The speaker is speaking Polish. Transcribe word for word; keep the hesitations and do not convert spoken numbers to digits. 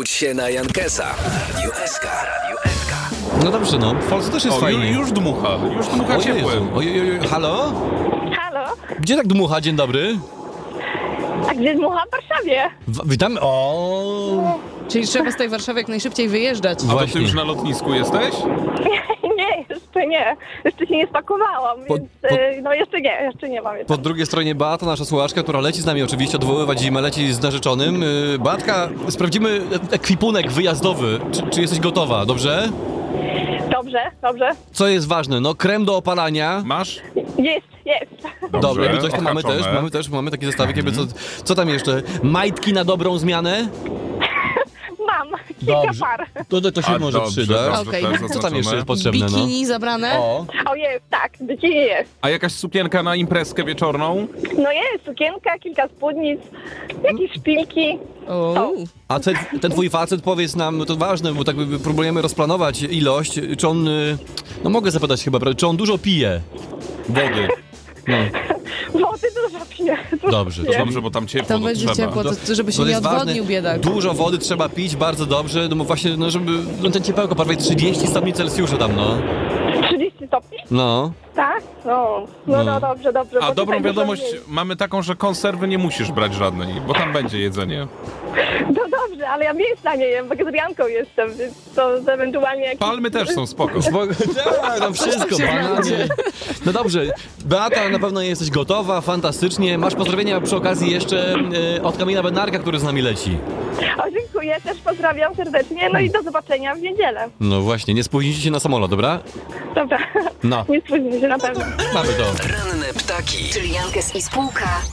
Obudź się na Jankesa. Radio S K. Radio S K. No dobrze, no. W Polsce też jest O, fajnie. ju, już dmucha, już dmucha O ciepłem. Ojej, ojej, halo? Halo? Gdzie tak dmucha? Dzień dobry. A gdzie dmucha? W Warszawie. W witamy. O. Czyli trzeba z tej Warszawy jak najszybciej wyjeżdżać. A to Właśnie. ty już na lotnisku jesteś? Nie, jeszcze nie. Jeszcze się nie spakowałam, Po- więc po- y, no jeszcze nie, jeszcze nie mam. Jeszcze. Po drugiej stronie Beata, nasza słuchaczka, która leci z nami oczywiście odwoływać zimę, leci z narzeczonym. Yy, Beatka, sprawdzimy ekwipunek wyjazdowy. Czy, czy jesteś gotowa, dobrze? Dobrze, dobrze. Co jest ważne? No krem do opalania. Masz? Jest, jest. Dobrze, jakby coś to mamy ohaczone. też, mamy też, mamy taki zestawik, jakby co, co tam jeszcze? Majtki na dobrą zmianę? Mam kilka par. To, to, to się A, może dobrze, przydać. dobrze, Okej. to jest Co tam zaznaczone. jeszcze jest potrzebne, no? Bikini zabrane? O. O jest, tak, bikini jest. A jakaś sukienka na imprezkę wieczorną? No jest, sukienka, kilka spódnic, jakieś szpilki. O. A ten, ten twój facet, powiedz nam, to ważne, bo tak próbujemy rozplanować ilość, czy on, y, no mogę zapytać chyba, prawda, czy on dużo pije wody? No, Wody dużo piję. dużo dobrze. piję. Dobrze, bo tam ciepło, Tam to będzie trzeba. ciepło, to, żeby się To nie jest ważne. odwodnił biedak. Dużo wody trzeba pić, bardzo dobrze, no bo właśnie, no żeby, no ten ciepełko, prawie trzydzieści stopni Celsjusza tam, no. trzydzieści stopni? No. Tak? No, no, No. no dobrze, dobrze. A bo dobrą tutaj dużo wiadomość mniej. mamy taką, że konserwy nie musisz brać żadnej, bo tam będzie jedzenie. No dobrze, ale ja mięsa nie jem, wegetarianką jestem, więc to ewentualnie jakieś... Palmy też są spoko. Bo, tak, no wszystko, bananie. No dobrze, Beata, na pewno jesteś gotowa, fantastycznie. Masz pozdrowienia przy okazji jeszcze e, od Kamila Bednarka, który z nami leci. O, dziękuję, też pozdrawiam serdecznie, no i do zobaczenia w niedzielę. No właśnie, nie spóźnijcie się na samolot, dobra? Dobra, No. nie spóźnimy się na pewno. Mamy to. Ranne ptaki. Czyli Jankes i spółka.